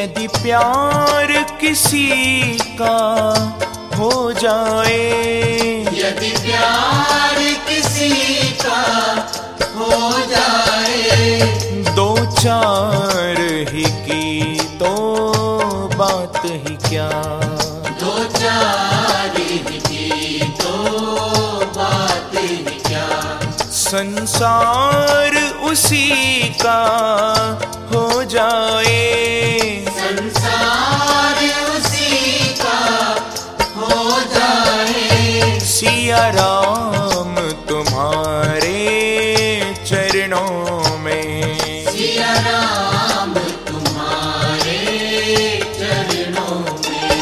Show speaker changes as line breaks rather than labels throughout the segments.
यदि प्यार किसी का हो जाए,
यदि प्यार किसी का हो जाए,
दो चार ही की तो बात ही क्या,
दो चार ही की तो बात ही क्या,
संसार उसी का हो जाए,
संसार उसी का हो जाए,
सिया राम तुम्हारे चरणों में,
सिया राम तुम्हारे चरणों में।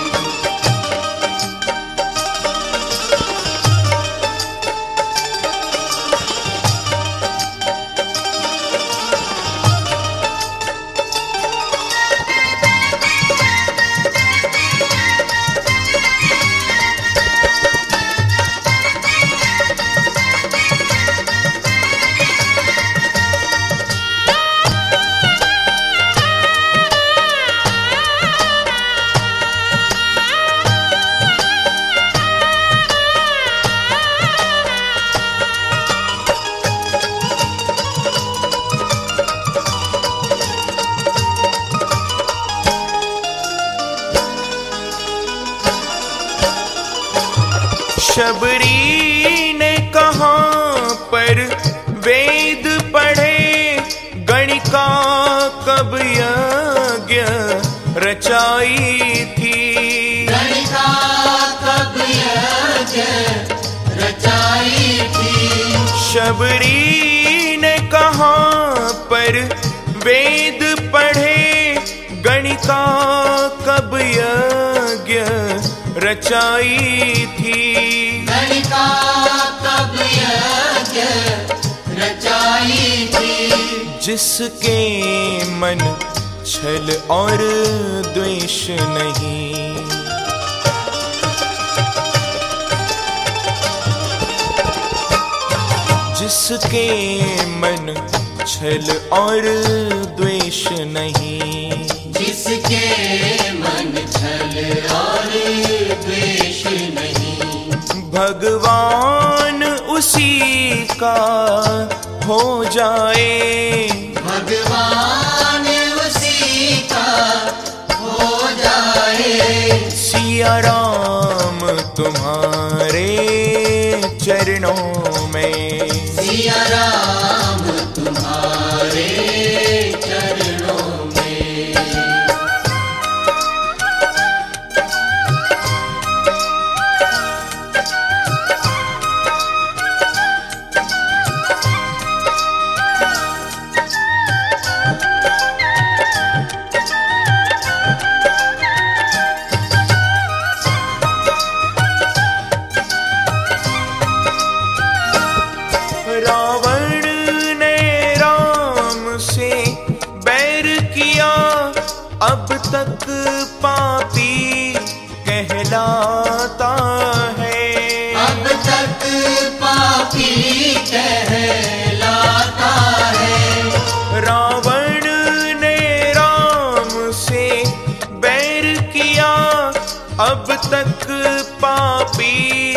शबरी ने कहाँ पर वेद पढ़े, गणिका कब यज्ञ रचाई थी,
गणिका कब यज्ञ रचाई थी,
शबरी ने कहाँ पर वेद पढ़े, गणिका कब यज्ञ रचाई थी,
गणिका कब यज्ञ रचाई थी,
जिसके मन छल और द्वेष नहीं, जिसके मन छल और द्वेष नहीं,
जिसके मन छल और द्वेष नहीं,
भगवान उसी का हो जाए,
भगवान उसी का हो जाए,
सिया राम तुम्हारे चरणों में,
सिया राम तुम्हारे चरणों में।
रावण ने राम से बैर किया, अब तक पापी कहलाता है,
अब तक पापी कहलाता है,
रावण ने राम से बैर किया, अब तक पापी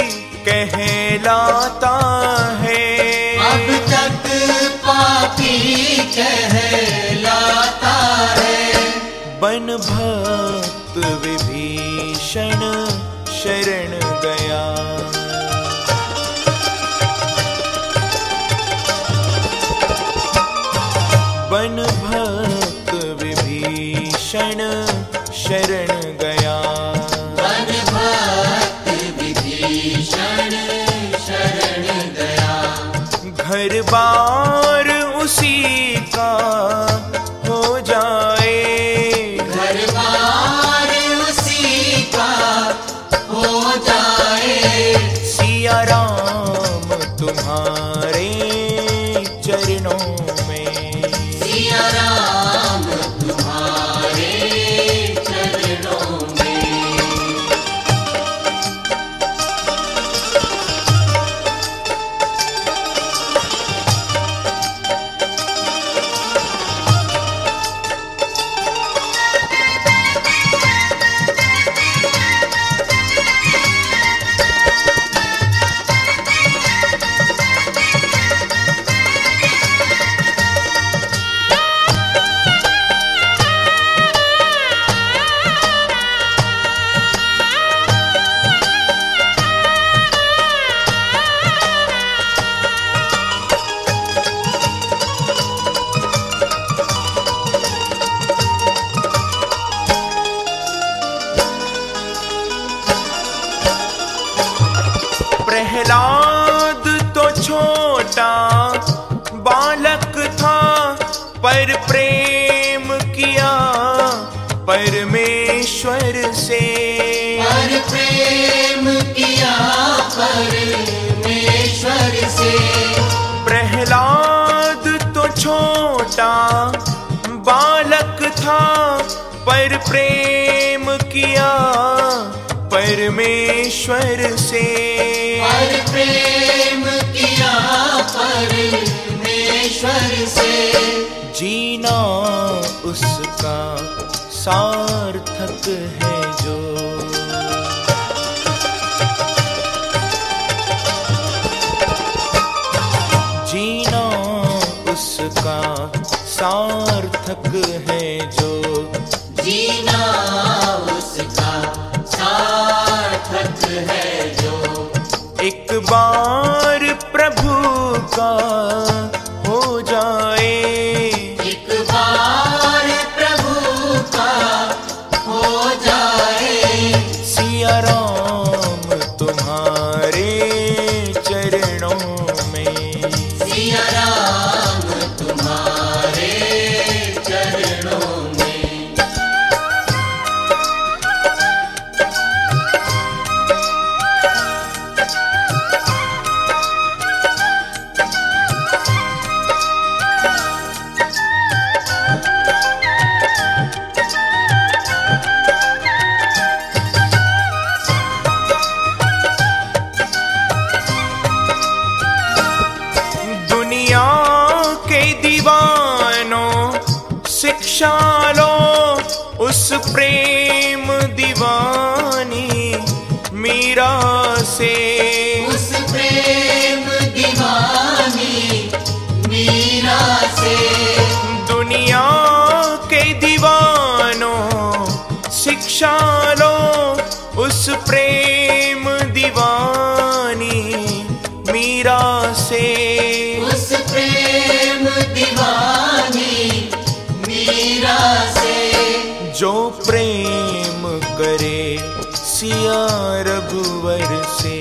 कहलाता है,
अब तक पापी कहलाता है,
बन भक्त विभीषण शरण गया, बन भक्त विभीषण शरण गया,
बन भक्त विभीषण शरण गया,
घर बार उसी का हो जाए,
घर बार उसी का हो जाए,
सिया राम तुम्हारे चरणों में,
सिया राम तुम्हारे चरणों में।
प्रहलाद तो छोटा बालक था, पर प्रेम किया परमेश्वर से।
पर प्रेम किया परमेश्वर से।
प्रहलाद तो छोटा बालक था, पर प्रेम किया परमेश्वर से।
पर प्रेम किया परमेश्वर से।
जीना उसका सार्थक है जो, जीना उसका सार्थक है जो,
जीना उसका सार्थक है जो।
एक बार प्रभु का हो जाए,
एक बार प्रभु का हो जाए।
सिया राम तुम्हारे चरणों में,
सिया राम तुम्हारे चरणों में।
दुनिया के दीवानों शिक्षा लो उस प्रेम दीवानी मीरा से।
उस प्रेम दीवानी मीरा से।
दुनिया के दीवानों शिक्षा लो उस प्रेम दीवानी मीरा से।
उस प्रेम दीवानी मीरा से।
जो प्रेम करे सिया रघुवर से,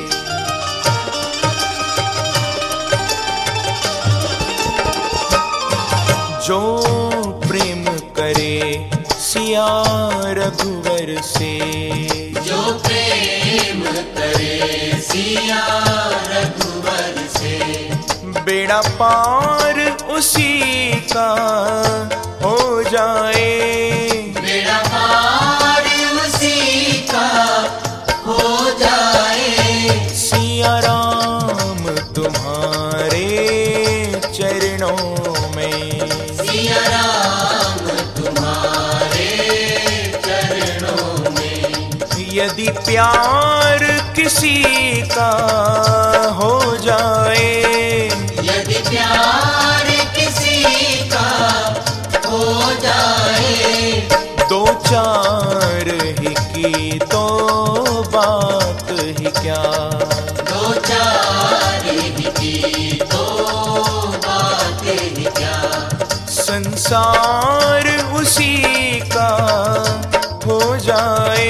जो प्रेम करे सिया रघुवर से।
जो प्रेम करे सिया रघुवर से।
बेड़ा पार उसी का हो जाए,
बेड़ा पार उसी का हो जाए।
सिया राम तुम्हारे चरणों में,
सिया राम तुम्हारे चरणों में।
यदि प्यार किसी का हो जाए,
यदि प्यार किसी का हो जाए।
दो चार ही की तो बात ही क्या,
दो चार ही की तो बात ही क्या।
संसार उसी का हो जाए,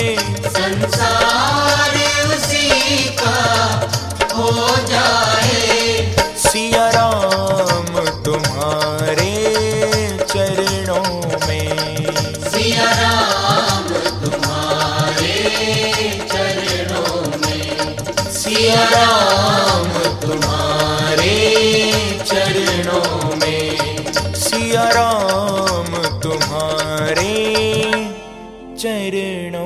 संसार उसी का हो जाए।
सिया राम तुम्हारे चरणों में,
सिया राम तुम्हारे चरणों में।
सिया राम तुम्हारे चरणों में, सिया राम तुम्हारे चरणों